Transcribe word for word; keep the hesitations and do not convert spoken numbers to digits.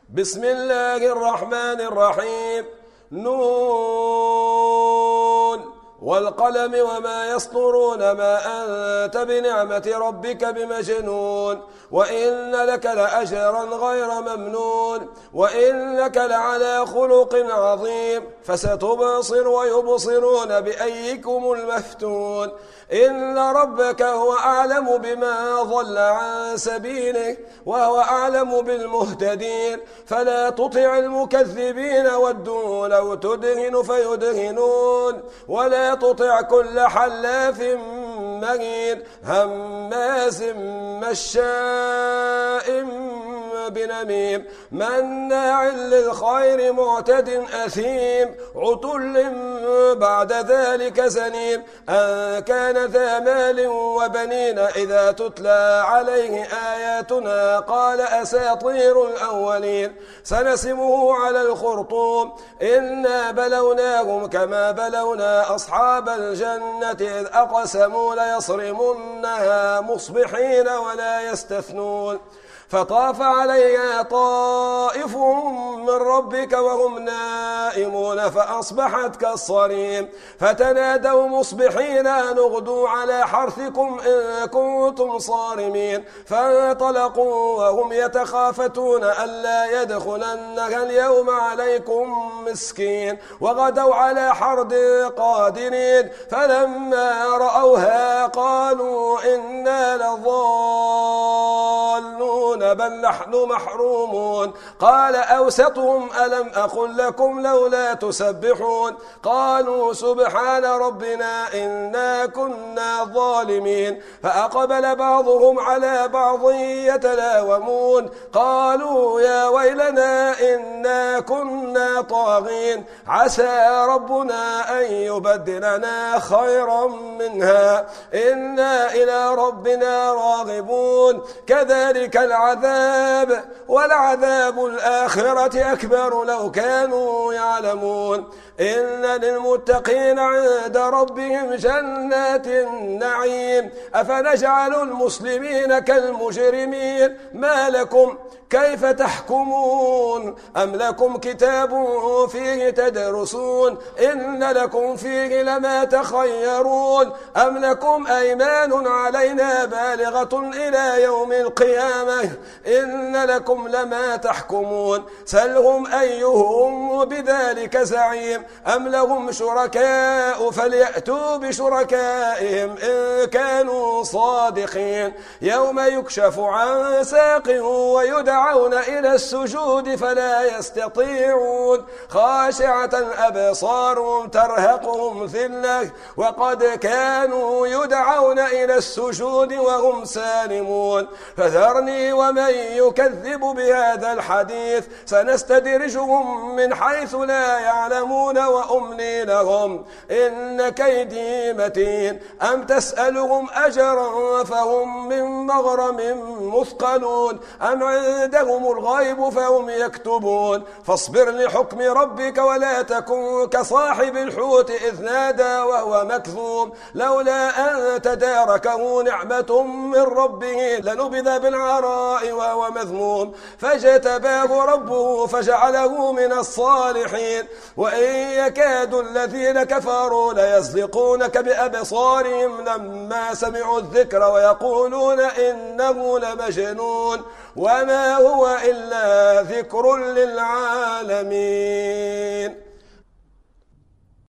بسم الله الرحمن الرحيم. نون والقلم وما يسطرون ما أنت بنعمة ربك بمجنون وإن لك لأجرا غير ممنون وإنك لعلى خلق عظيم فستبصر ويبصرون بأيكم المفتون إن ربك هو أعلم بما ضل عن سبيله وهو أعلم بالمهتدين فلا تطع المكذبين ودوا لو تدهن فيدهنون ولا تطع كل حلاف مهين هماز مشاء بنميم مناع للخير معتد أثيم عتل بعد ذلك زنيم أن كان ذا مال وبنين إذا تتلى عليه آياتنا قال أساطير الأولين سنسمه على الخرطوم إنا بلوناهم كما بلونا أصحاب الجنة إذ أقسموا ليصرمنها مصبحين ولا يستثنون فطاف عليها طائف من ربك وهم نائمون فأصبحت كالصريم فتنادوا مصبحين أن اغدوا على حرثكم إن كنتم صارمين فانطلقوا وهم يتخافتون ألا يدخلنها اليوم عليكم مسكين وغدوا على حرد قادرين فلما رأوها قالوا إنا لضالون بل نحن محرومون قال أوسطهم ألم أقل لكم لولا تسبحون قالوا سبحان ربنا إنا كنا ظالمين فأقبل بعضهم على بعض يتلاومون قالوا يا ويلنا إنا كنا طاغين عسى ربنا أن يبدلنا خيرا منها إنا إلى ربنا راغبون كذلك العذاب ولعذاب الآخرة أكبر لو كانوا يعلمون إن للمتقين عند ربهم جنات النعيم أفنجعل المسلمين كالمجرمين ما لكم كيف تحكمون أم لكم كتاب فيه تدرسون إن لكم فيه لما تخيرون أم لكم أيمان علينا بالغة إلى يوم القيامة إن لكم لما تحكمون سلهم أيهم بذلك زعيم أم لهم شركاء فليأتوا بشركائهم إن كانوا صادقين يوم يكشف عن ساق ويدعون إلى السجود فلا يستطيعون خاشعة أبصارهم ترهقهم ذلة وقد كانوا يدعون إلى السجود وهم سالمون فذرني ومن يكذب بهذا الحديث سنستدرجهم من حيث لا يعلمون وأملي لهم إن كيدي متين أم تسألهم أجرا فهم من مغرم مثقلون أم عندهم الغيب فهم يكتبون فاصبر لحكم ربك ولا تكن كصاحب الحوت إذ نادى وهو مكذوم لولا أن تداركه نعمة من ربه لنبذ بالعراء وهو مذموم فاجتباه ربه فجعله من الصالحين وإن يكاد الذين كفروا ليزلقونك بأبصارهم لما سمعوا الذكر ويقولون إنه لمجنون وما هو إلا ذكر للعالمين.